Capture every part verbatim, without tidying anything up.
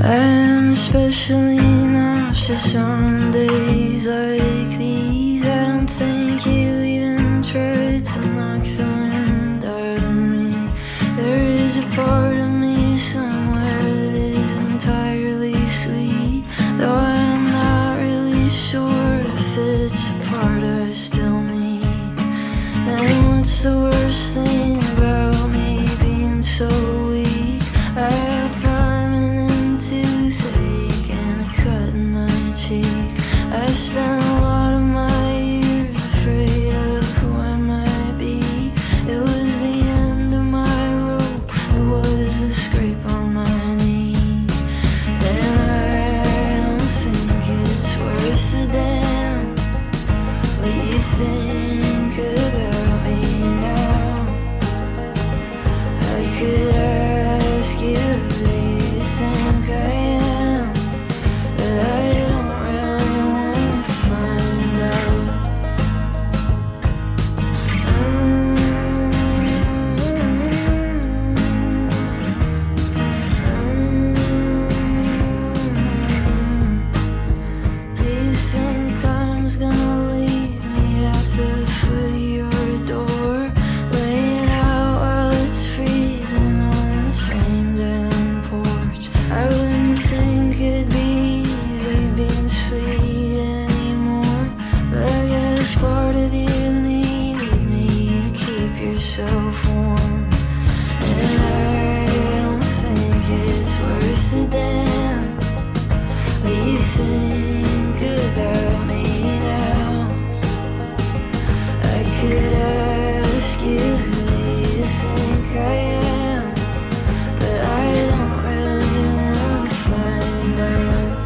I'm especially nauseous on days like these. I don't think you even tried to knock the wind out of me. There is a part of me somewhere that is entirely sweet, though I'm not really sure if it's a part I still need. And what's the worst thing about me being so weak? I have permanent toothache and a cut in my cheek. I spent a lot of my years afraid of who I might be. It was the end of my rope, it was the scrape on my knee. And I don't think it's worth a damn what you think about me now. I could ask you who you think I am, but I don't really want to find out. Do you think time's gonna leave me at the foot of your door, laying out while it's freezing on the same damn porch? I wouldn't think it'd be easy being sweet anymore, but I guess part of you needed me to keep yourself warm. And I don't think it's worth a damn what you think about me now. I could ask you who you think I am, but I don't really want to find out.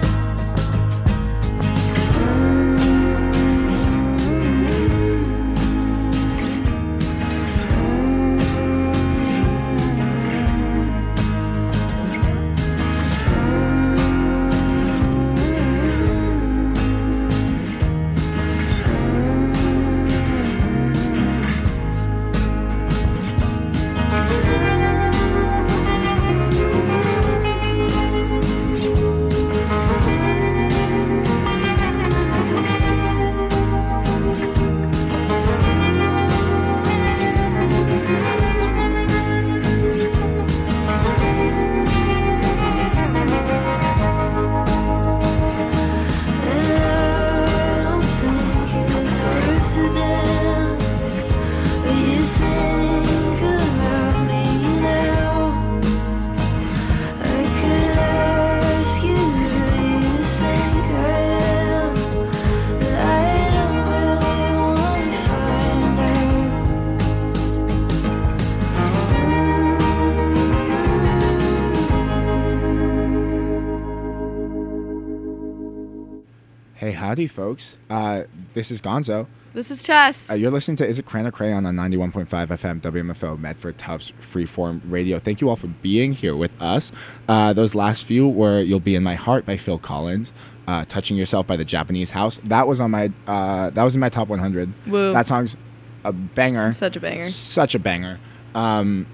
Hey, howdy, folks. Uh, this is Gonzo. This is Tess. Uh, you're listening to Is It Cran or Crayon on ninety-one point five F M W M F O Medford Tufts Freeform Radio. Thank you all for being here with us. Uh, those last few were You'll Be in My Heart by Phil Collins, uh, Touching Yourself by the Japanese House. That was on my uh, that was in my top one hundred. Woo. That song's a banger. Such a banger. Such a banger. Um,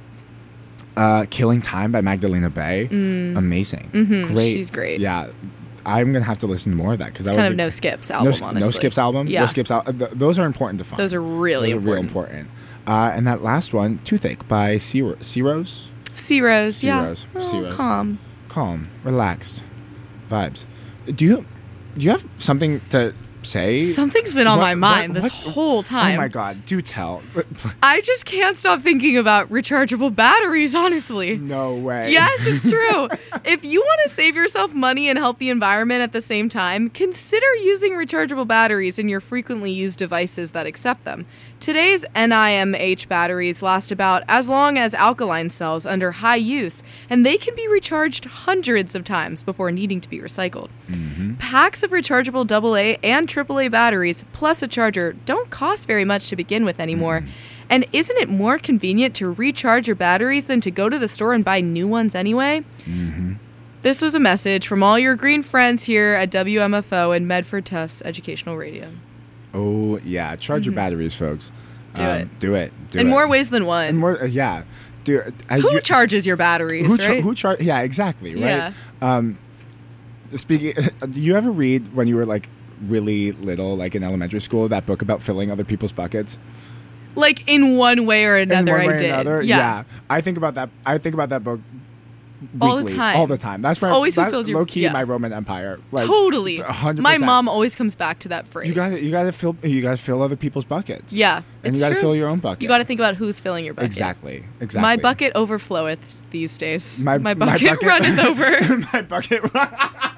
uh, Killing Time by Magdalena Bay. Mm. Amazing. Mm-hmm. Great. She's great. Yeah. I'm gonna have to listen to more of that because It's that kind was of a, No Skips album, no, honestly. No Skips album. Yeah. No Skips al- th- those are important to find. Those are really those are important. real important. Uh, and that last one, Toothache by Sea Sea Rose. Sea Rose, yeah. Rose. Oh, Sea Rose. calm. Calm, relaxed, vibes. Do you do you have something to say? Something's been on What- my mind what- this what's- whole time. Oh my god, do tell. I just can't stop thinking about rechargeable batteries, honestly. No way. Yes, it's true. If you want to save yourself money and help the environment at the same time, consider using rechargeable batteries in your frequently used devices that accept them. Today's N I M H batteries last about as long as alkaline cells under high use, and they can be recharged hundreds of times before needing to be recycled. Mm-hmm. Packs of rechargeable double A and triple A batteries plus a charger don't cost very much to begin with anymore. Mm-hmm. And isn't it more convenient to recharge your batteries than to go to the store and buy new ones anyway? Mm-hmm. This was a message from all your green friends here at W M F O and Medford Tufts Educational Radio. Oh yeah, charge Mm-hmm. your batteries, folks. Do um, it. Do it. Do In it. more ways than one. In more, uh, yeah. Dude, I, Who you- charges your batteries, who, char- right? who char- Yeah, exactly. Right. Yeah. Um, speaking, do you ever read when you were like really little, like in elementary school, that book about filling other people's buckets? Like in one way or In another, one way I or did. another? Yeah. I think about that. I think about that book. All the weekly, time. all the time. That's where always that, fulfills your- low key yeah. my Roman Empire. Like, Totally. one hundred My percent. mom always comes back to that phrase. You got to you got to fill you guys fill other people's buckets. Yeah, and it's you got to true. fill your own bucket. You got to think about who's filling your bucket. exactly exactly. My bucket overfloweth these days. My, My, my bucket, runneth over. my bucket. Run-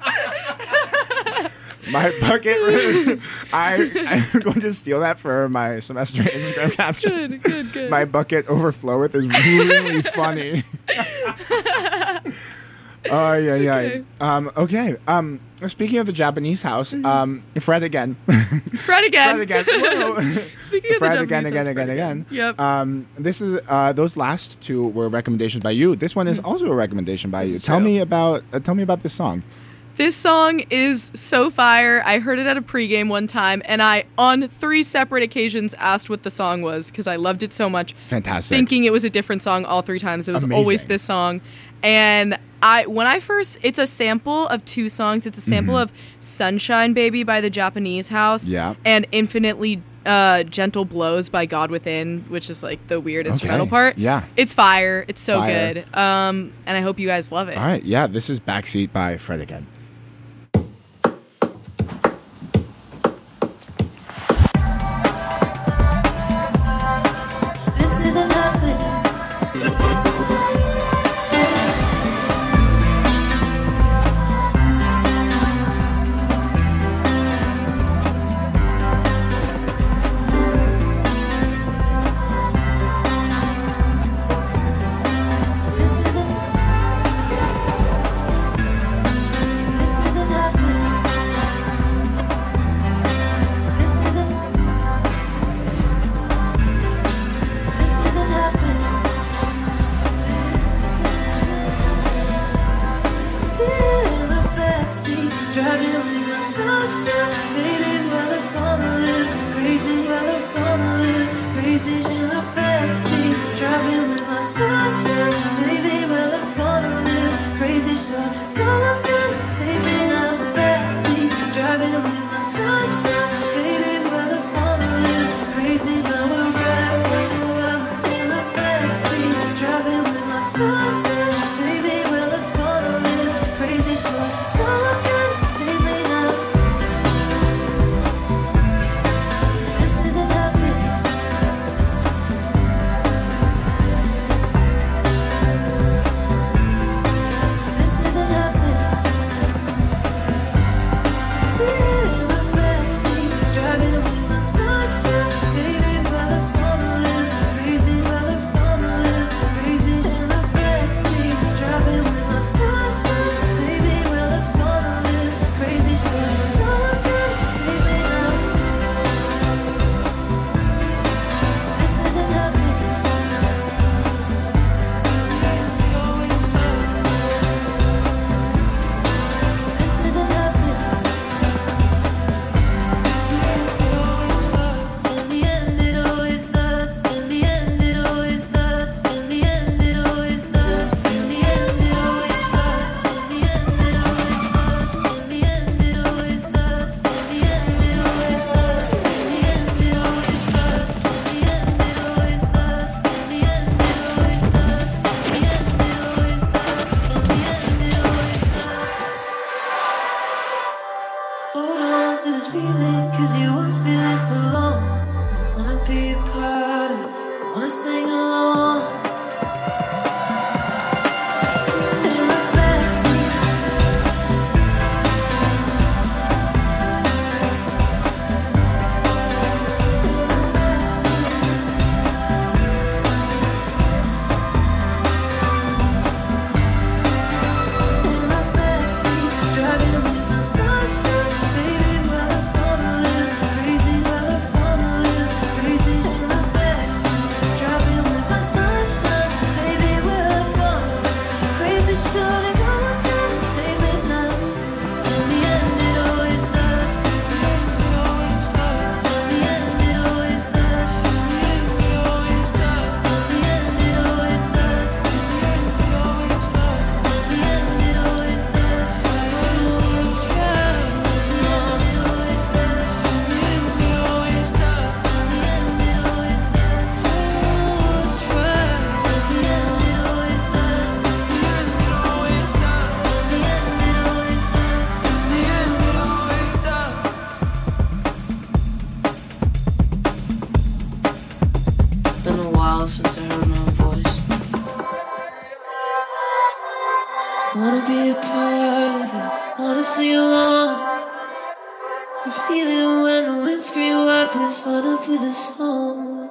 my bucket. I I'm going to steal that for my semester Instagram caption. Good, good, good. My bucket overfloweth is really funny. Oh yeah, yeah. Okay. Um, okay. Um, speaking of the Japanese house, um, Fred again. Fred again. Fred again. Whoa. Speaking of Fred the again, Japanese again, house, again, Fred again. Yep. Um, this is uh, those last two were recommendations by you. This one is also a recommendation by This you. is Tell true. me about uh, tell me about this song. This song is so fire. I heard it at a pregame one time, and I, on three separate occasions, asked what the song was because I loved it so much. Fantastic. Thinking it was a different song all three times. It was Amazing. always this song. And I, when I first, it's a sample of two songs. It's a sample of Sunshine Baby by the Japanese House Yeah. and Infinitely uh, Gentle Blows by God Within, which is like the weird instrumental part. Yeah. It's fire. It's so Fire. good. Um, and I hope you guys love it. All right. Yeah. This is Backseat by Fred again. This isn't happening. This isn't. This isn't happening. This isn't. This isn't happening. This isn't. Sitting in the backseat, driving with my sunshine. Baby, well, I've gonna live crazy. Well, I've gonna live crazy in the backseat, driving with my sunshine. Baby, well, I've gonna live crazy. Sure, someone's gonna save me now. Backseat, driving with my sunshine. Baby, well, I've gonna live crazy. Now we're right in the backseat, driving with my sunshine. Baby, well, I've gonna live crazy. Sure, someone's gonna save me now. This isn't happening. This isn't happening. Sitting in the backseat, driving with my sunshine. Baby, well, I've gonna live crazy. Well, I've gonna live crazy in the backseat, driving with my sunshine. Baby, well, I've gonna live crazy. Sure, someone's gonna save me now. This isn't happening. This isn't happening. In the end, it always does. In the end, it always does. In the end, it always does. In the end, it always does. In the end, it always does. In the end, it always does. In the end, it always does. In the end, it always does. In the end, it always does. In the end, it always does. In the end, it always does. In the end, it always does. Hold on to this feeling, cause you won't feel it for long. Wanna be a part of it, wanna sing along. In the backseat, in the backseat, driving with my sunshine. Baby, well, I've gonna live Wanna be a part of it, wanna sing along. I feel it when the windscreen wipers on up with a song.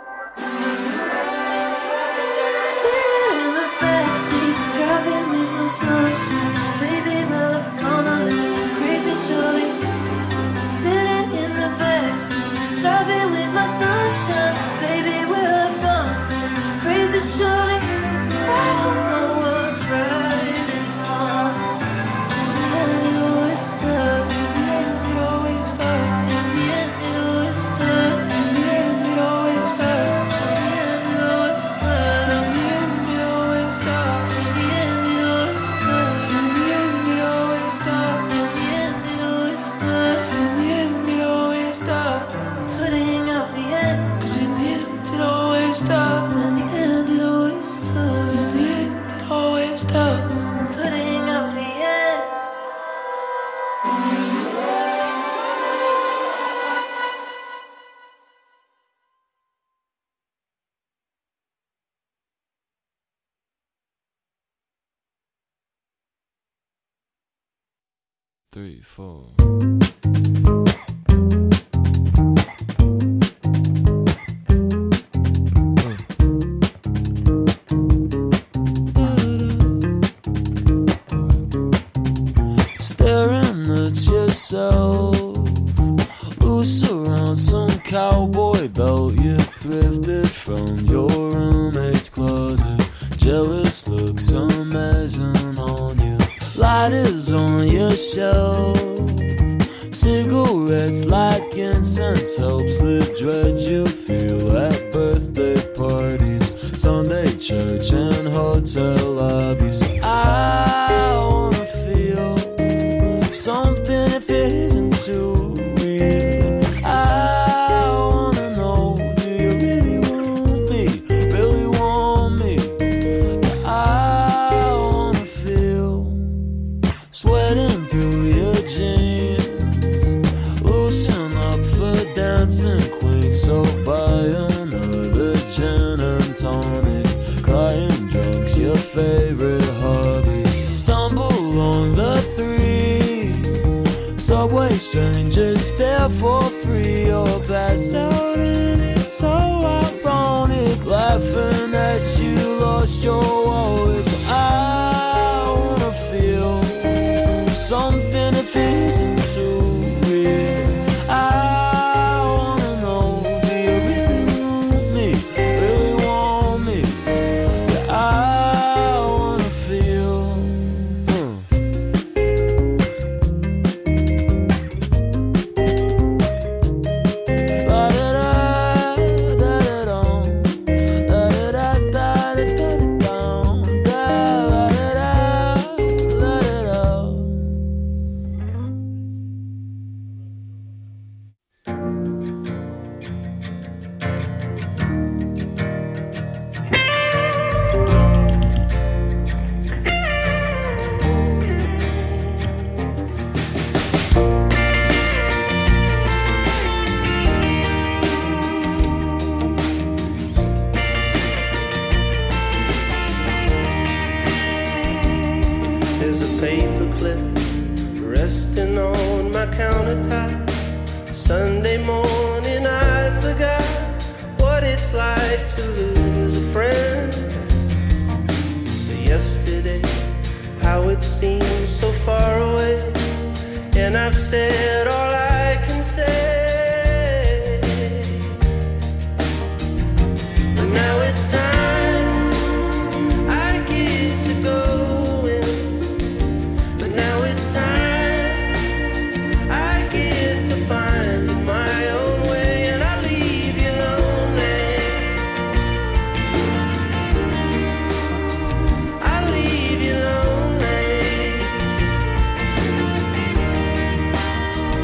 Sitting in the backseat, driving with my sunshine. Baby, well, I'm gonna live crazy, surely. Sitting in the backseat, driving with my sunshine. Baby, well, I'm gonna live crazy, surely. I don't know what's right anymore. And it always does. In the end, it always does. In the end, it always does. In the end, it always does. In the end, it always does. In the end, it always does. In the end, it always does. In the end, it always does. In the end, it always does. In the end, it always does. Putting out the ends. 'Cause in the end, it always does. In the end, it always does. In the end, it always does. Putting out the end. Three, four. Staring at yourself, loose around some cowboy belt you thrifted from your roommate's closet. Jealous looks amazing on you. Lighters on your shelf, cigarettes like incense helps the dread you feel at birthday parties, Sunday church and hotel lobbies. I wanna feel something if it isn't too real. I wanna know, do you really want me? Really want me? I wanna feel sweating through your jeans, loosen up for dancing queen. So buy another gin and tonic. Crying drunk's your favorite hobby. Stumble on the three, subway strangers stare for free. Or passed out and it's so ironic, laughing at you lost your wallet. So I wanna feel something if it isn't too real. I wanna know, do you really want me? Really want me? Yeah, I wanna feel. Hmm. La da da da da dum, da da da da da da dum, da da da da da da. There's a paper clip resting on my countertop. Sunday morning I forgot what it's like to lose a friend. But yesterday, how it seems so far away. And I've said all I can say. But now it's time I get to go in. But now it's time I get to find my own way. And I leave you lonely. I leave you lonely.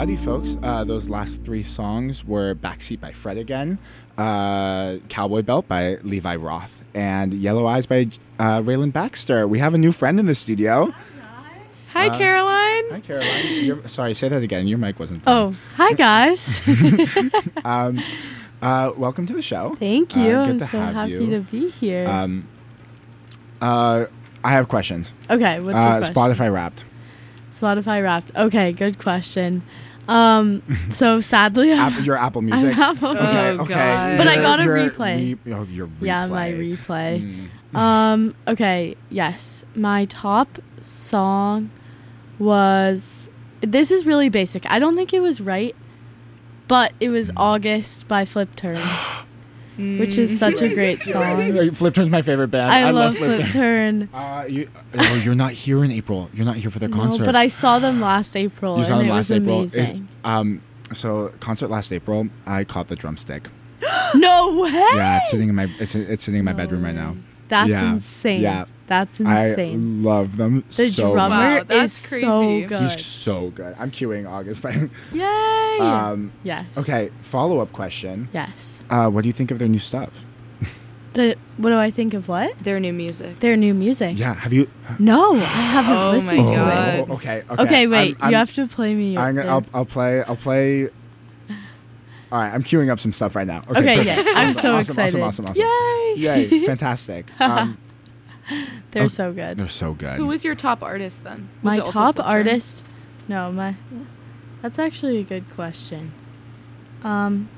Howdy, folks. Uh, those last three songs were Backseat by Fred again, uh, Cowboy Belt by Levi Roth, and Yellow Eyes by uh, Raylan Baxter. We have a new friend in the studio. Hi, Uh, Caroline. Hi, Caroline. You're, sorry, say that again. Your mic wasn't on. Oh, hi guys. Um, uh, welcome to the show. Thank Uh, you. good I'm to so have happy you. to be here. Um, uh, I have questions. okay, what's Uh, your question? Spotify Wrapped. Spotify Wrapped. Okay, good question. Um, so sadly, Apple, your Apple Music. I'm Apple Okay, Oh, okay. God. But I Your- got a your replay. Re- oh, your replay. yeah, my replay. Mm. Um, okay, yes. My top song was this is really basic. I don't think it was right, but it was August by Flip Turn, which is such a great song. Like, Flip Turn's my favorite band. I, I, love Flip Flip Turn. Turn. Uh, you, oh, you're not here in April. You're not here for their No, concert. but I saw them last April you saw and them it last was April. It- amazing. um, so concert last April. I caught the drumstick. No way. Yeah, it's sitting in my it's, it's sitting in my bedroom right now. That's Yeah. insane. Yeah. That's insane. I love them The so drummer Wow, much. that's is so crazy. good. He's so good. I'm queuing August. By Yay! um, yes. okay, follow up question. Yes. Uh, what do you think of their new stuff? The what do I think of what? Their new music. Their new music. Yeah, have you? No, I haven't Oh my listened to God. it. Oh, okay, okay. Okay, wait. I'm- I'm- you have to play me. I'm the- gonna, I'll, I'll play. I'll play. All right, I'm queuing up some stuff right now. Okay, Okay, perfect. yeah. I'm Awesome, so awesome, excited. Awesome, awesome, awesome. Yay! Yay! Fantastic. Um, They're Oh, so good. they're so good. Who was your top artist then? Was My it also top Flip Turn? artist. No, my. That's actually a good question. Um.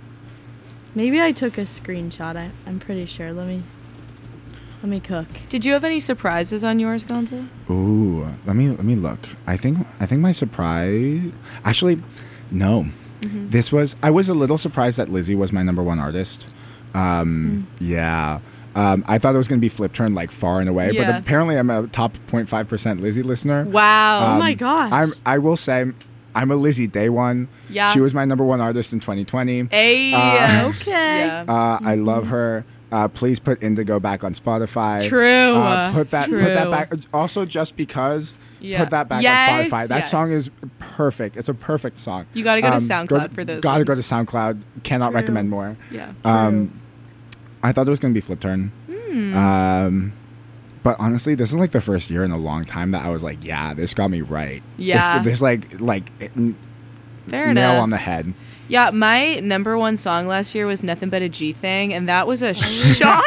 Maybe I took a screenshot. I, I'm pretty sure. Let me. Let me cook. Did you have any surprises on yours, Gonzo? Ooh, let me let me look. I think I think my surprise. Actually, no. Mm-hmm. This was. I was a little surprised that Lizzie was my number one artist. Um, Mm. Yeah. Um, I thought it was going to be Flip Turn like far and away, Yeah. but apparently I'm a top zero point five percent Lizzie listener. Wow. Oh my Um, gosh. I'm. I will say, I'm a Lizzie day one. Yeah. She was my number one artist in twenty twenty. Hey. Uh, Okay. Yeah. Uh, I love her. Uh, please put Indigo back on Spotify. True. Uh, put that. Put that True. back. Also, just because. Yeah. Put that back Yes, on Spotify. That yes. song is perfect. It's a perfect song. You gotta go to Um, SoundCloud for those Gotta go to ones. SoundCloud. Cannot True. recommend more. Yeah. Um, I thought it was gonna be Flip Turn. Hmm. Um, but honestly, this is like the first year in a long time that I was like, yeah, this got me right. Yeah. This, this like like it, Fair nail enough. on the head. Yeah, my number one song last year was Nothing But a G Thing, and that was a shocker.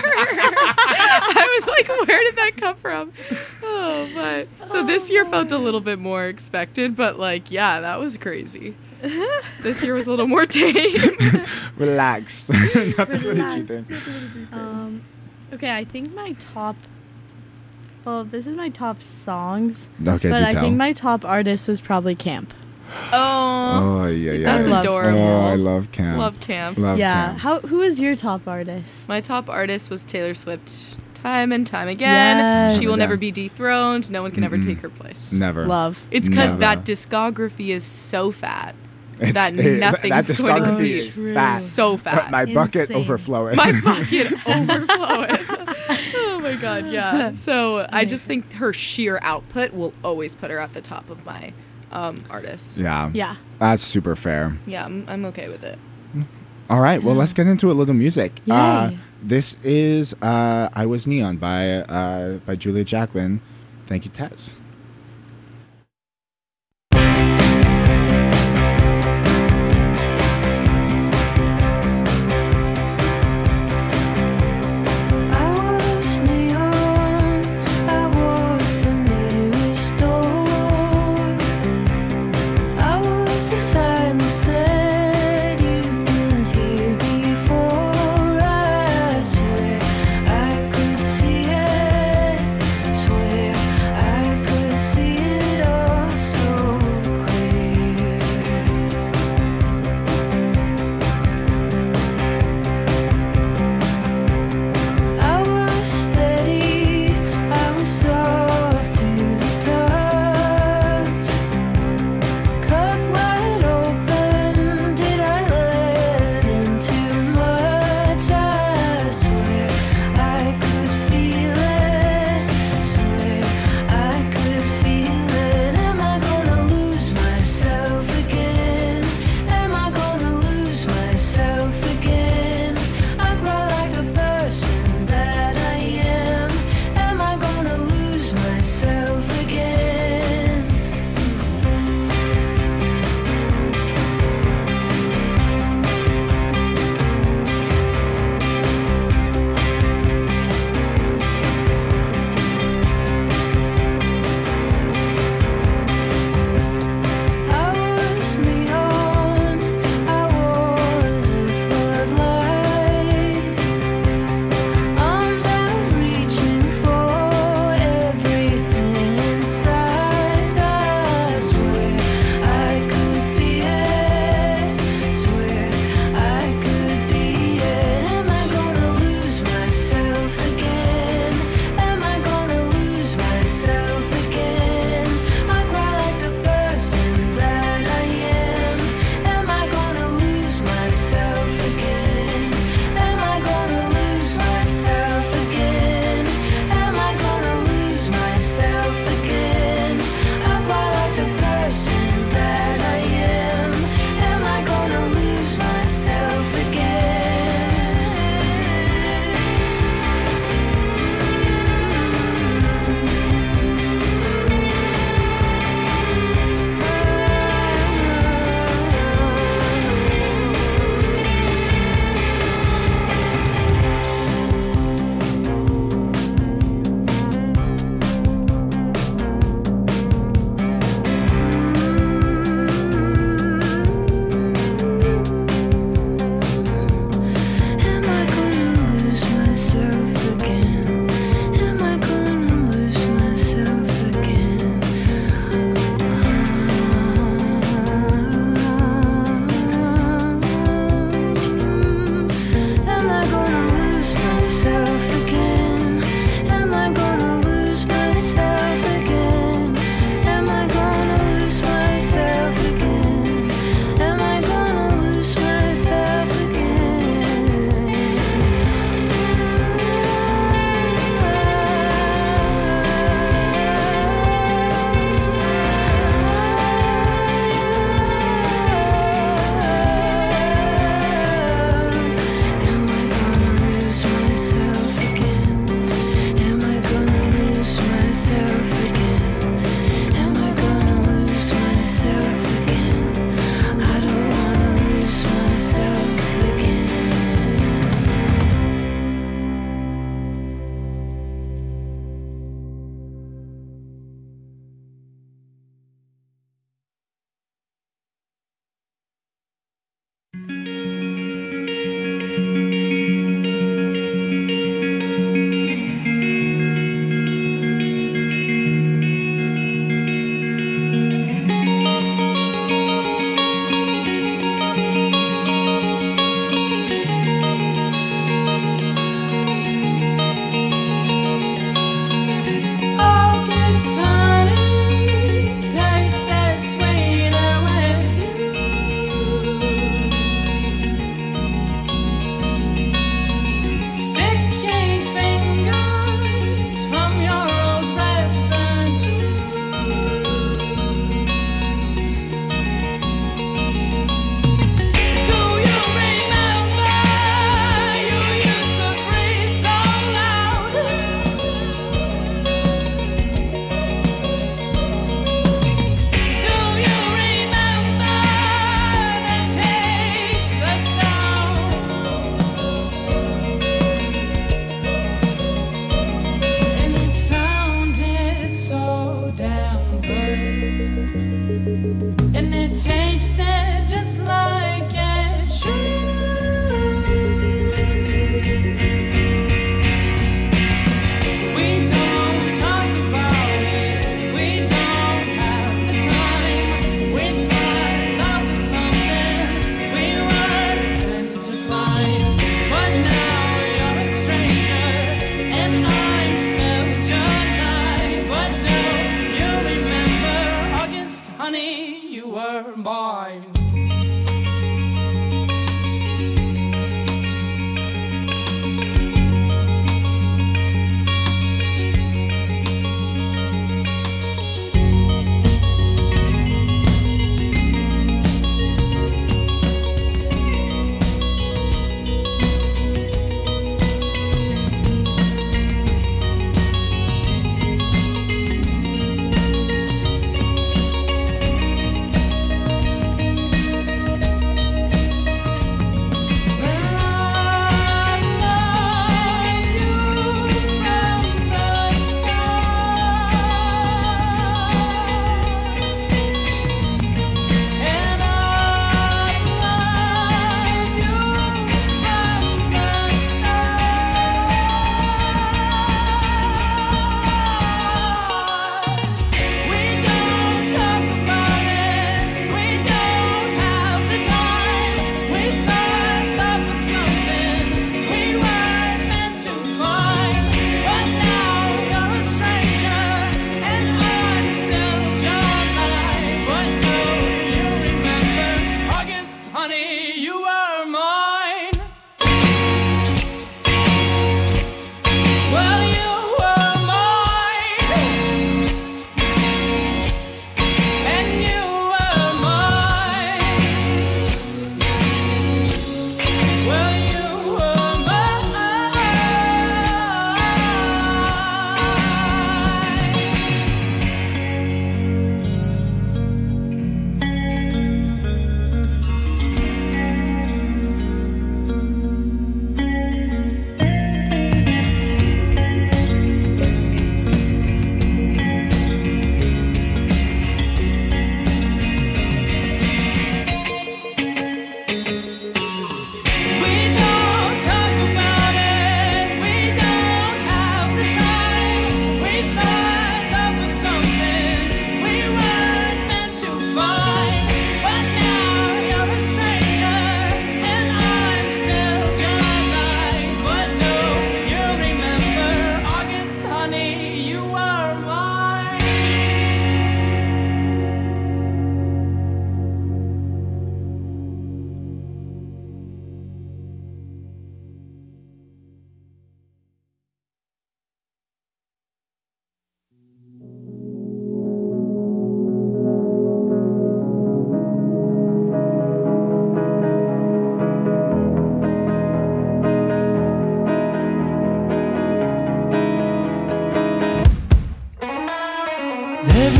I was like, where did that come from? Oh, but so this year felt a little bit more expected, but like, yeah, that was crazy. This year was a little more tame. Relaxed. Nothing but a G thing. Um, okay, I think my top. Well, this is my top songs, Okay, but do I tell. think my top artist was probably Camp. Oh, Oh yeah, yeah. that's I love- adorable. Oh, I love Camp. Love Camp. Love yeah. Camp. How? Who is your top artist? My top artist was Taylor Swift. Time and time again. Yes. She will Yeah. never be dethroned. No one can ever Mm-mm. take her place. Never. Love. It's because Never. that discography is so fat. It's- that it- nothing's that going to discography be is true. fat. so fat. My bucket Insane. overflowing. My bucket overflowing. Oh my god, yeah. So I just think her sheer output will always put her at the top of my um, artists. yeah. Yeah. That's super fair. Yeah, I'm, I'm okay with it. All right, well, let's get into a little music. Yay. Uh, this is uh, "I Was Neon" by uh, by Julia Jacqueline. Thank you, Tez. I was neon, I was the nearest door. I was the sign that said you've been here before. I swear I could see it, swear I could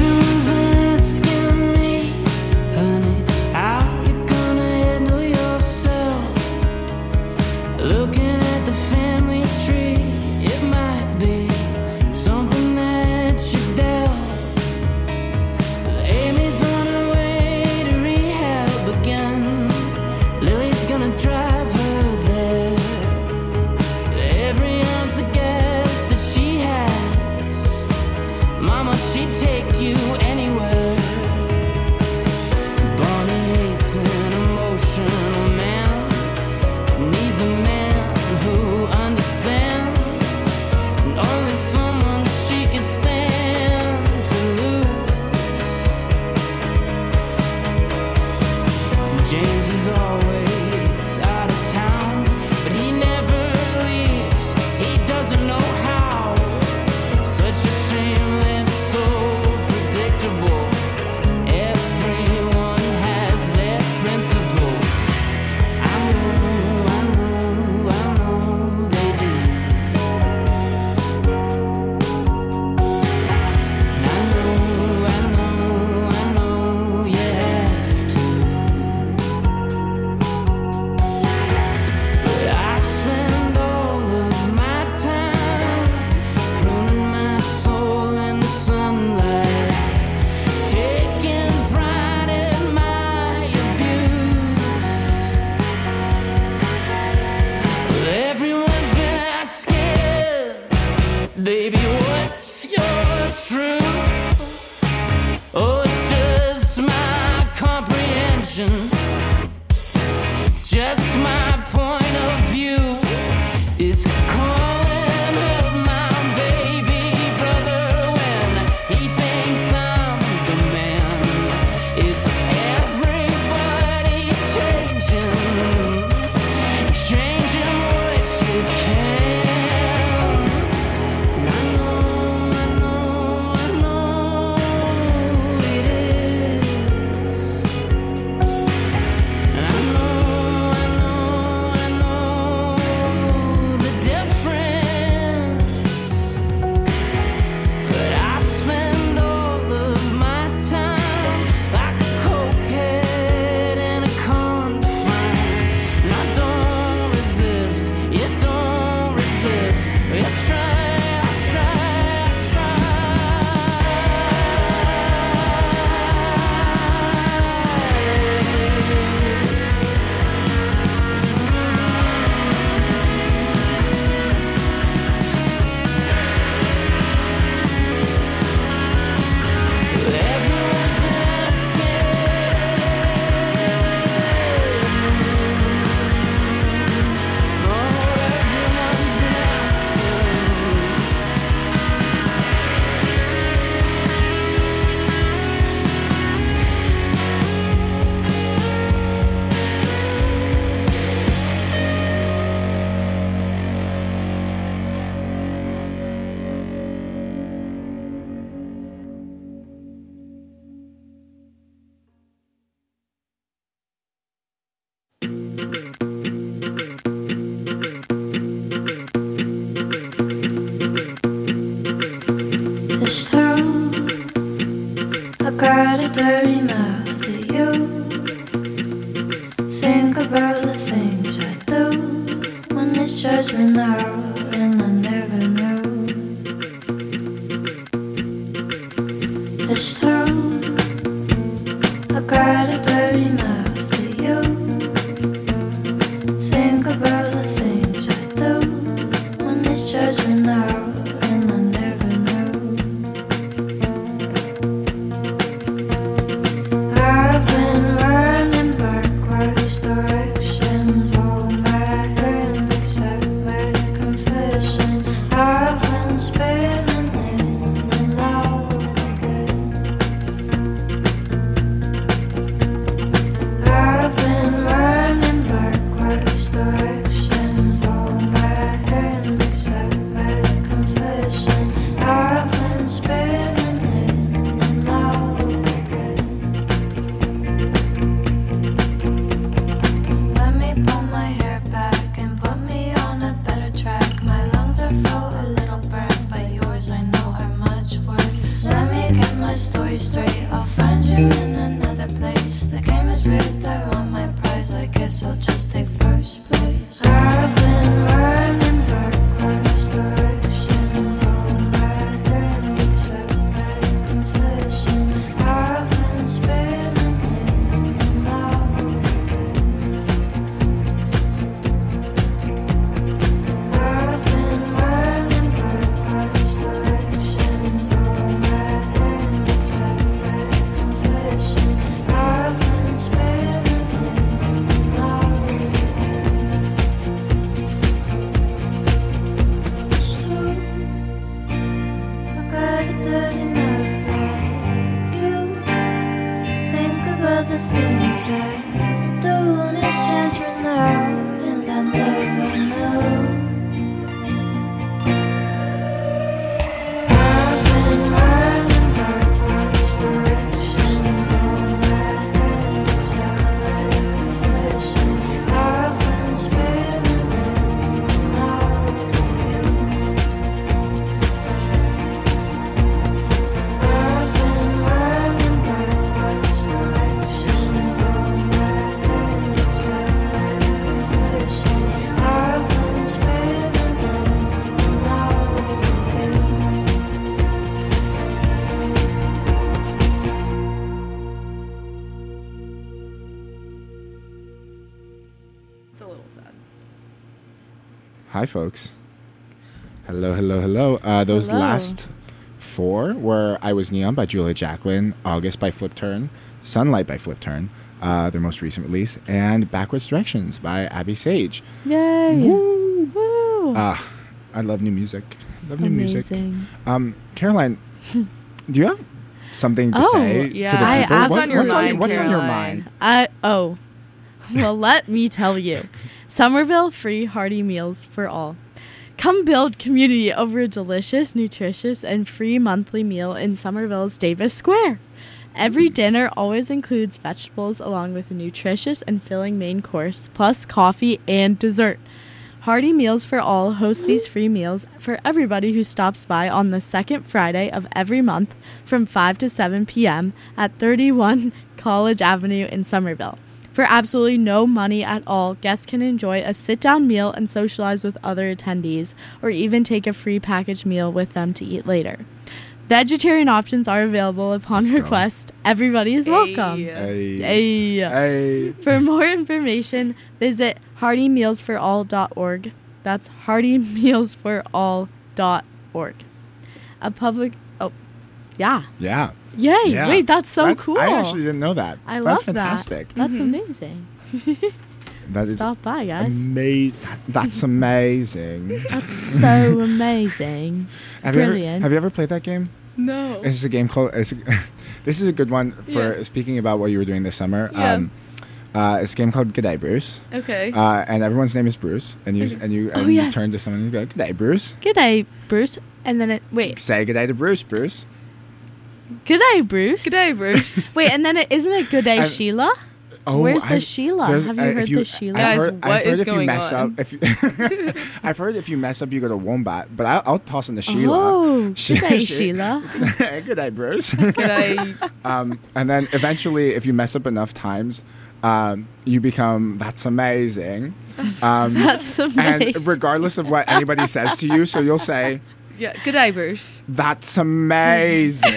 Everyone's been asking me, honey, how you gonna handle yourself? Looking at the family tree, it might be something that you dealt. Amy's on her way to rehab again. Lily's gonna drive her there. Every ounce of gas that she has, Mama, she'd take you anywhere. Bonnie hates an emotional man, needs a man who understands, and only someone she can stand to lose. James is always out of town, but he never leaves. He doesn't know how. Such a shameless, so predictable. Everyone has their principles. I know, I know, I know they do. I know, I know, I know you have to. But I spend all of my time pruning my soul in the sunlight, taking pride in my abuse. Well, everyone's been asking, baby, what's your truth? Oh, it's just my comprehension. It's just my point of view. It's calling up my baby brother when he thinks I'm the man. It's everybody changing, changing what you can. And I know, I know, I know it is. And I know, I know, I know the difference. But I spend all of my time like a cokehead in a confine. And I don't resist, you don't resist. You try, I try, I But everyone's been asking, oh, everyone's been It's true, I got a dirty mouth to you. Think about the things I do when it's judgment hour and I never knew. It's true, I got a dirty mouth to you. Think about the things I do when it's judgment hour and I never knew. I've been running backwards directions all my hand except my confession. I've been spinning in and out again. you in another place. The game is rigged, I want my prize. I guess I'll just take first place. I've been running backwards directions all my head except my confession. I've been spinning in and out again. I've been running backwards directions all my head except my confession. I've been spinning in and out again. It's true, I got a dirty mouth like you. Think about the things I do, and it's just right now, and I never know. I've been running backwards directions all my head except my confession. I've been spinning in and out again. I've been running backwards directions all my head except my confession. I've been spinning in and out again. It's a little sad. Hi, folks. Hello, hello, hello. Uh, those Hello. last four were I Was Neon by Julia Jacqueline, August by Flip Turn, Sunlight by Flip Turn, uh, their most recent release, and Backwards Directions by Abby Sage. Yay! Woo! Woo! Ah, I love new music. Love new music. Amazing. Um, Caroline, do you have something to Oh, say yeah. to the I people? abs- What's, What's on your what's on, mind, what's on your Caroline? mind? I oh, well, let me tell you, Somerville free hearty meals for all. Come build community over a delicious, nutritious, and free monthly meal in Somerville's Davis Square. Every dinner always includes vegetables along with a nutritious and filling main course, plus coffee and dessert. Hearty Meals for All hosts these free meals for everybody who stops by on the second Friday of every month from five to seven p.m. at thirty-one College Avenue in Somerville. For absolutely no money at all, guests can enjoy a sit-down meal and socialize with other attendees, or even take a free packaged meal with them to eat later. Vegetarian options are available upon Let's go. request. Everybody is welcome. Hey. Hey. Hey. For more information, visit hearty meals for all dot org. That's hearty meals for all dot org. A public... Oh, yeah. Yeah. Yay. Yeah. Wait, that's so That's- cool. I actually didn't know that. I That's love fantastic. that. That's amazing. That is Stop by, guys. ama- that- That's amazing. That's so amazing. Have you, ever, Brilliant. have you ever played that game? No. It's a game called. It's a, this is a good one for Yeah. speaking about what you were doing this summer. Yeah. Um, uh, it's a game called G'day Bruce, Okay. uh, and everyone's name is Bruce, and you Okay. and you Oh, and you yes. turn to someone and you go G'day Bruce. G'day, Bruce. And then it... Wait. Say G'day to Bruce, Bruce. G'day, Bruce. G'day, Bruce. Wait, and then it... Isn't it G'day, And- Sheila? Oh, Where's the I- Sheila? there's- Have you uh, heard if you- the Sheila? I've Guys, heard, what I've heard is if you going mess on? up, if you I've heard if you mess up, you go to Wombat, but I'll, I'll toss in the Sheila. Oh, She- G'day, she- Sheila. G'day, Bruce. G'day. um, and then eventually, if you mess up enough times, um, you become that's amazing. Um, That's amazing. and regardless of what anybody says to you, so you'll say Yeah. G'day, Bruce. that's amazing,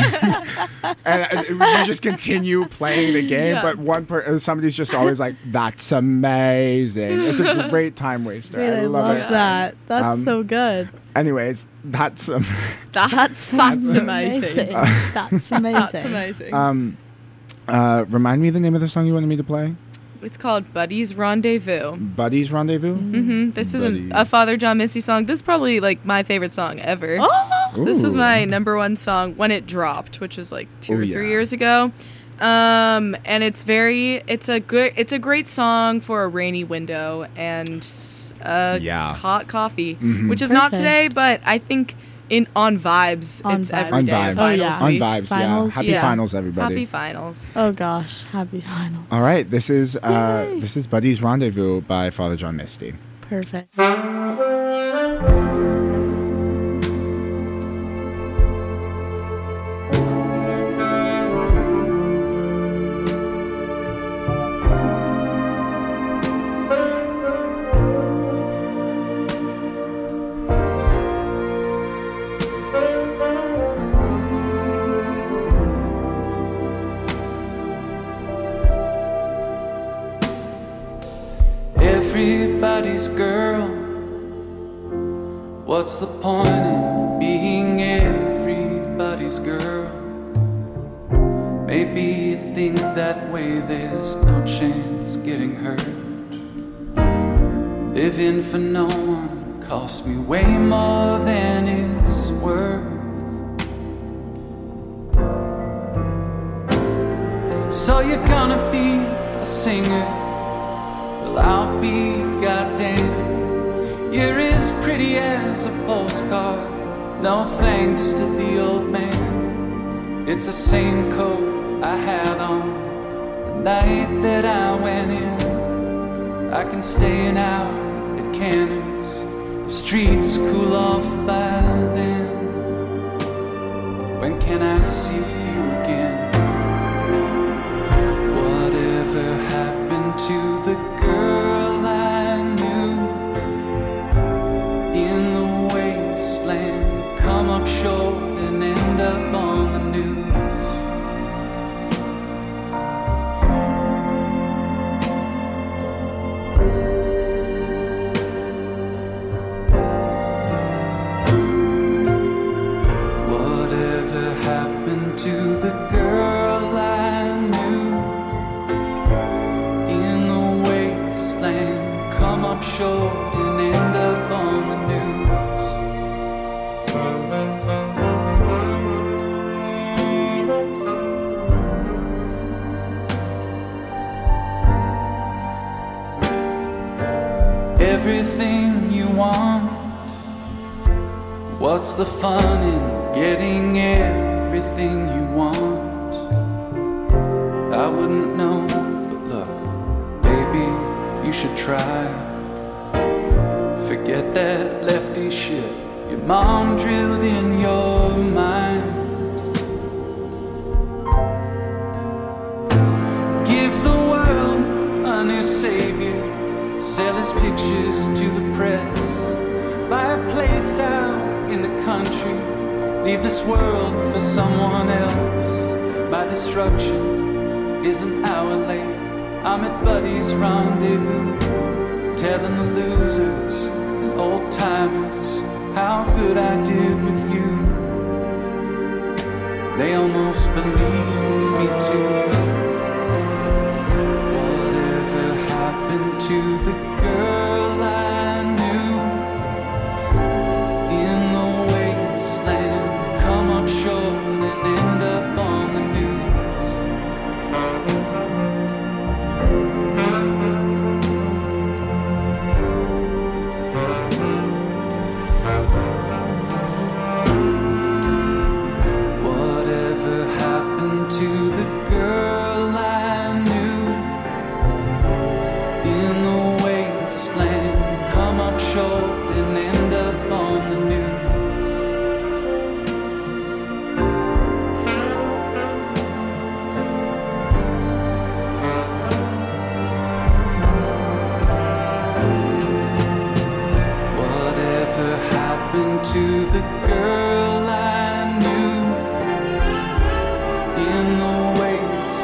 and uh, you just continue playing the game. Yeah. But one per- somebody's just always like that's amazing. It's a great time waster. Wait, I I love, love it. that. That's Um, so good. Anyways, that's um, That's, That's, that's amazing. That's amazing. That's amazing. um, uh, remind me the name of the song you wanted me to play. It's called Buddy's Rendezvous. Buddy's Rendezvous. hmm This is Buddy. a, a Father John Misty song. This is probably like my favorite song ever. Oh! This was Ooh. my number one song when it dropped, which was like two Oh, or yeah. three years ago. Um, and it's very, it's a good, it's a great song for a rainy window and uh, Yeah. hot coffee, Mhm. which is not Perfect. today, but I think in on vibes, On it's vibes. every On day. vibes. of Oh, finals yeah. On week. vibes, Finals. yeah. Happy Yeah. finals, everybody. Happy finals. Oh gosh, happy finals. All right, this is uh, Yay. this is Buddy's Rendezvous by Father John Misty. Perfect. What's the point in being everybody's girl? Maybe you think that way there's no chance getting hurt. Living for no one cost me way more than it's worth. So you're gonna be a singer? Well, I'll be goddamn. You're as pretty as a postcard. No thanks to the old man. It's the same coat I had on the night that I went in. I can stay out at Canners. The streets cool off by then. When can I see you again? Whatever happened to the girl I knew in the wasteland? Come up short and end up on the news. Whatever happened to the girl I knew in the wasteland? Come up short and end up on the news. Everything you want. What's the fun in getting everything you want? I wouldn't know, but look, baby, you should try. Forget that lefty shit your mom drilled in your mind. Give the world a new savior. Sell his pictures to the press. Buy a place out in the country. Leave this world for someone else. My destruction is an hour late. I'm at Buddy's rendezvous, telling the losers and old timers how good I did with you. They almost believe me too. Whatever happened to the girl I knew in the wasteland? Come up short and end up on the news. Whatever happened to the girl I knew in the wasteland? Come up short and end up on the news. Whatever happened to the girl I knew in the wasteland?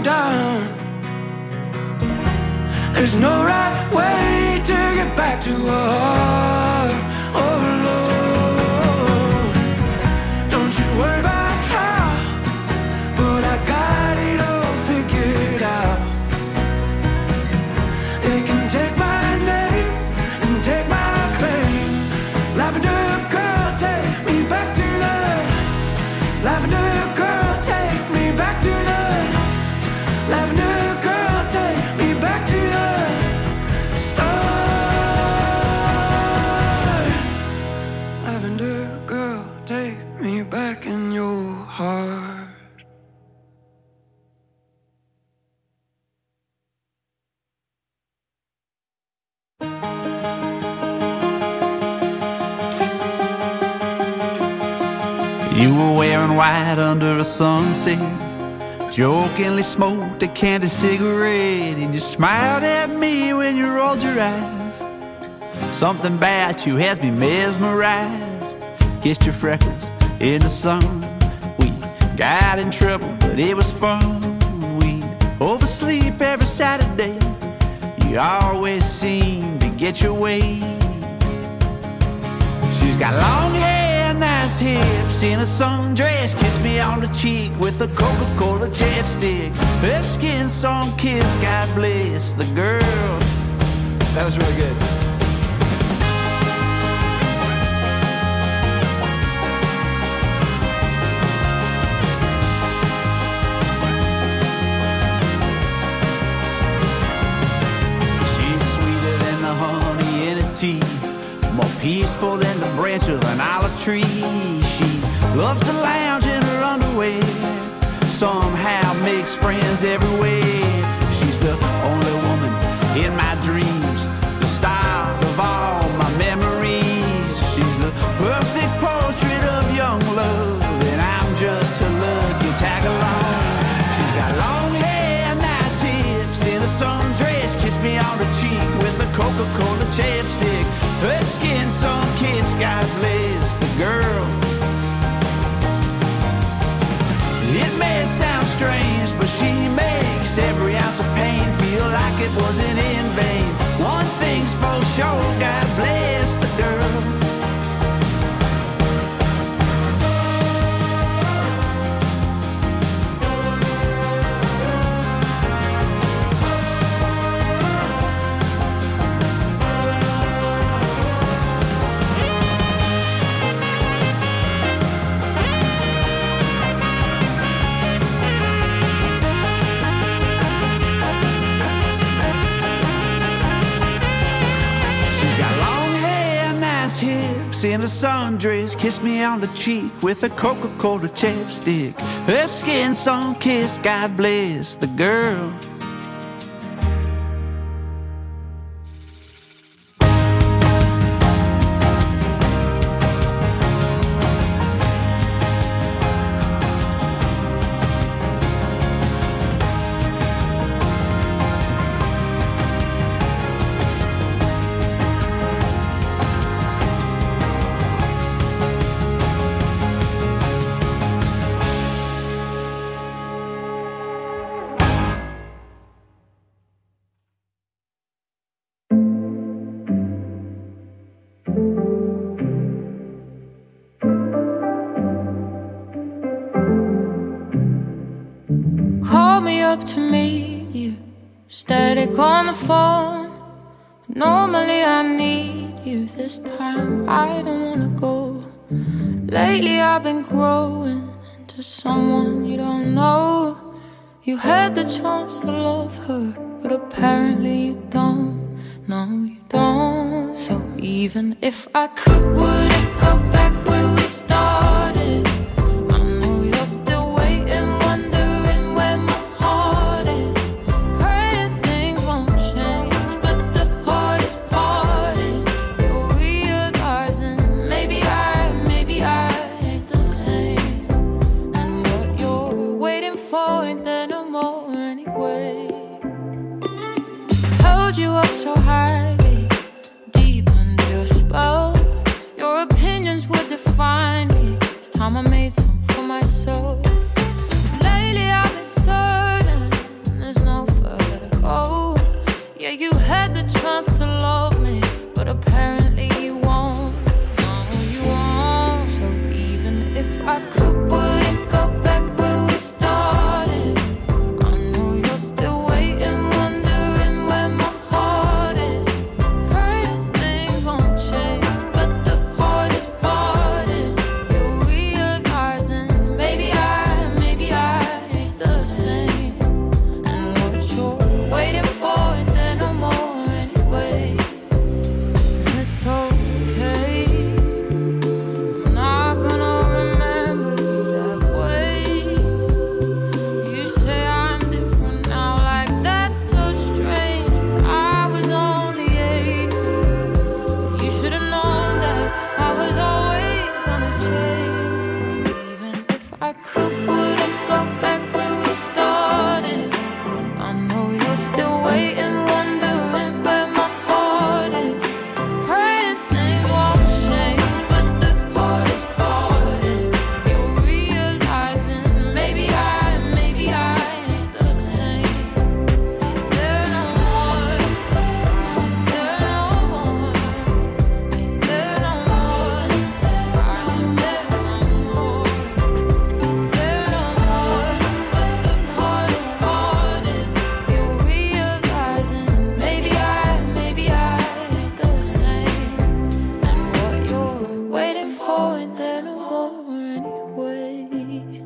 down. There's no right way to get back to a heart of love. Don't you worry about how, but I got it all figured out. They can take my name and take my fame. Lavender girl, take me back to the Lavender girl, take me back to the Lavender girl, take me back to the start. Lavender girl, take me back in your heart. You were wearing white under a sunset, jokingly smoked a candy cigarette, and you smiled at me when you rolled your eyes. Something about you has me mesmerized. Kissed your freckles in the sun. We got in trouble, but it was fun. We'd oversleep every Saturday. You always seemed to get your way. She's got long hair, nice hips, in a sundress. Kiss me on the cheek with a Coca-Cola chapstick. Her skin sun-kissed, God bless the girl. That was really good. She's sweeter than the honey in a tea, more peaceful than the branch of an olive tree. She loves to lounge in her underwear, somehow makes friends everywhere. She's the only woman in my dreams, the start of all my memories. She's the perfect portrait of young love, and I'm just her lucky tag-along. She's got long hair, nice hips, in a sundress. Kiss me on the cheek with a Coca-Cola chapstick. Her skin sun-kissed, God bless the girl. It may sound strange, but she makes every ounce of pain feel like it wasn't in vain. One thing's for sure, God bless the girl. In a sundress, kiss me on the cheek with a Coca-Cola chapstick. Her skin sun-kissed, God bless the girl. Up to meet you, static on the phone. Normally I need you, this time I don't wanna go. Lately I've been growing into someone you don't know. You had the chance to love her, but apparently you don't. No, you don't. So even if I could, would it go back where we started? I know you're still waiting, wondering where my heart is. Praying things won't change, but the hardest part is you're realizing maybe I, maybe I ain't the same. And what you're waiting for ain't there no more anyway. Held you up so highly, deep under your spell. Your opinions would define me. It's time I made some for myself. 'Cause lately I've been certain had the chance to love me, but apparently you won't. No, you won't. So even if I could, would it go back where we started? I know you're still waiting, wondering where my heart is. Praying things won't change, but the hardest part is you're realizing maybe I, maybe I ain't the same. And what you're waiting for, and then no more anyway. And it's okay. I'm not gonna remember you that way. You say I'm different now, like that's so strange. But I was only eighteen. You should have known that I was always gonna change. Even if I could, would I go back where we started? I know you're still waiting, wondering where my heart is. Praying things won't change, but the hardest part is you're realizing maybe I, maybe I ain't the same. Ain't there no more? Ain't there no more? Ain't there no more? Ain't there no more? Ain't there no more? But the hardest part is you're realizing maybe I, maybe I ain't the same. And what you're waiting for ain't there no more anyway.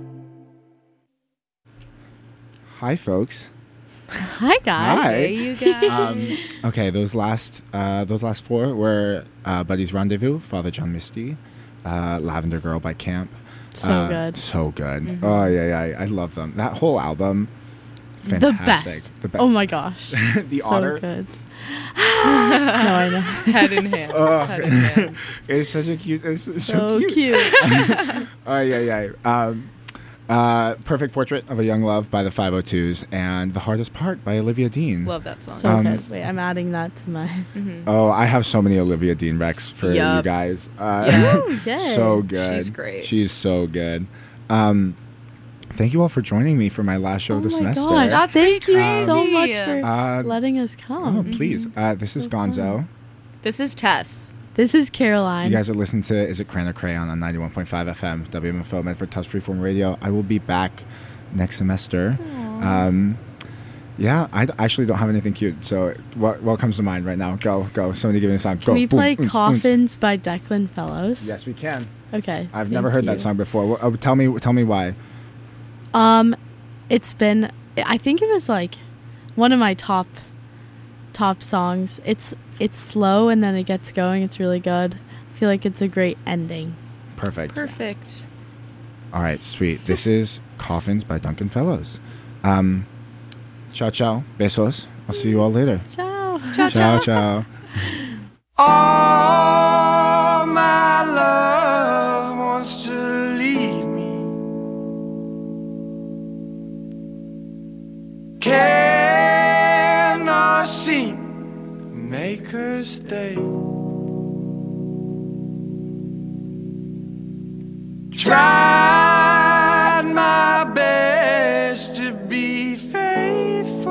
Hi, folks. Hi guys. Hi. Hey, you guys. Um, okay, those last uh, those last four were uh, Buddy's Rendezvous, Father John Misty, uh, Lavender Girl by Camp. So Uh, good. So good. Oh, yeah, yeah. I love them. That whole album, fantastic. The best. The be- Oh my gosh. The so Otter. good. no, I know. Head in hands. Oh. Head in hands. It's such a cute. It's so, So cute. cute. Oh, yeah, yeah. Um, uh, Perfect Portrait of a Young Love by the five oh twos and The Hardest Part by Olivia Dean. Love that song. So Um, good. Wait, I'm adding that to my. Oh, I have so many Olivia Dean recs for you Yup. guys. Uh, Yeah. Oh, yay. So good. She's great. She's so good. Um, thank you all for joining me for my last show Oh of the my semester. gosh. That's Thank pretty you so crazy. much for Uh, letting us Oh, come. please. Uh, this is So fun. Gonzo. This is Tess. This is Caroline. You guys are listening to Is It Crayon or Crayon on ninety-one point five F M, W M F O, Medford Tufts Freeform Radio. I will be back next semester. Um, yeah, I d- actually don't have anything cute. So what what comes to mind right now? Go, go. Somebody give me a song. Can Go. we Boom, play oons, oons. Coffins by Declan Fellows? Yes, we can. Okay. I've thank never heard you. that song before. Wh- Oh, tell me, tell me why. Um, it's been. I think it was like one of my top top songs. It's it's slow and then it gets going. It's really good. I feel like it's a great ending. Perfect. Perfect. All right, sweet. This is Coffins by Duncan Fellows. Um, ciao, ciao. Besos. I'll see you all later. Ciao. Ciao, Ciao, ciao. All my love wants to leave me. Cannot seem to make her stay. Tried my best to be faithful.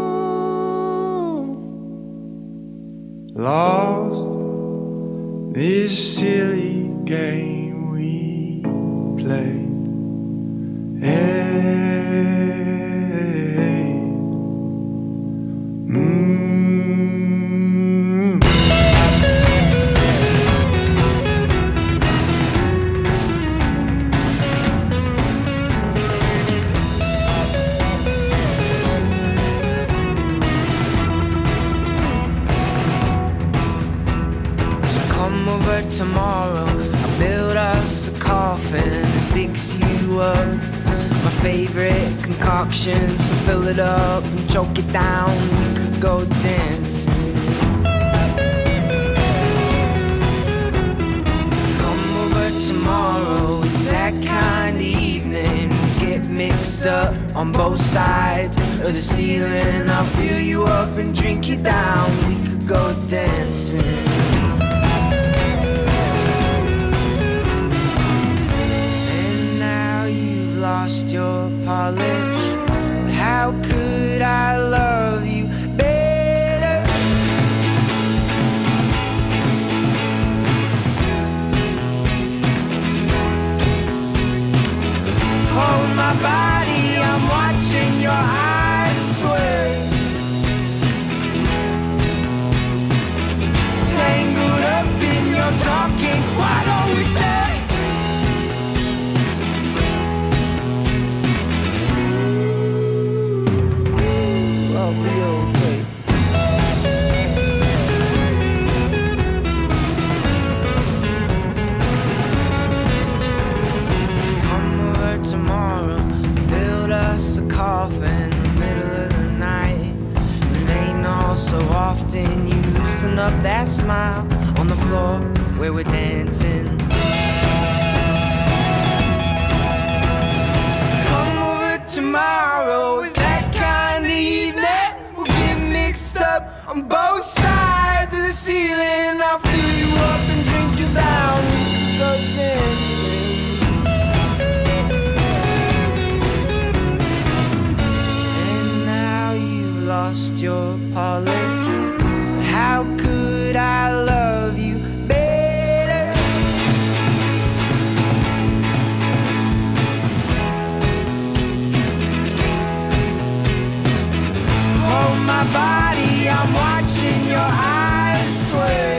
Lost this silly game we play. Hey, mm. So come over tomorrow, I'll build us a coffin and fix you up. My favorite concoction, so fill it up and choke it down. We could go dancing. Come over tomorrow, it's that kind of evening. We get mixed up on both sides of the ceiling. I'll fill you up and drink you down. We could go dancing. And now you've lost your polish. But how could I love you better? often you loosen up that smile on the floor where we're dancing. Come over tomorrow, is that kind of evening? We'll get mixed up on both sides of the ceiling. I'll fill you up and drink you down. We can go dancing. And now you've lost your polish. How could I love you better? Hold my body, I'm watching your eyes swirl.